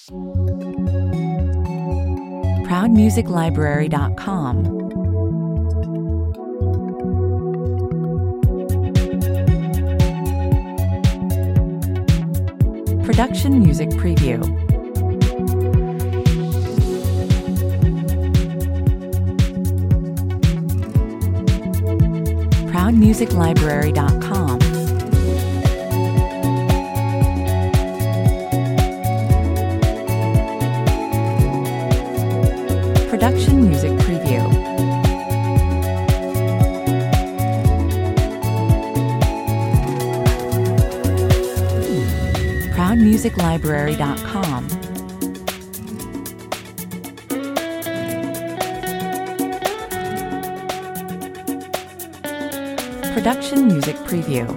ProudMusicLibrary.com. Production Music Preview. ProudMusicLibrary.com. Production Music Preview. ProudMusicLibrary.com. Production Music Preview.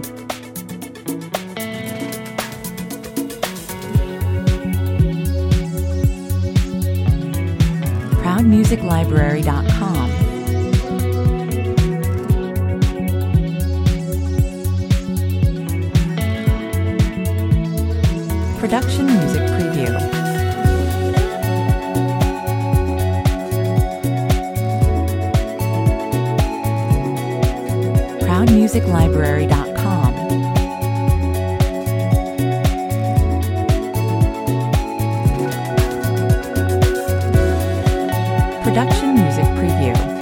ProudMusicLibrary.com. Production Music Preview. ProudMusicLibrary.com. Production Music Preview.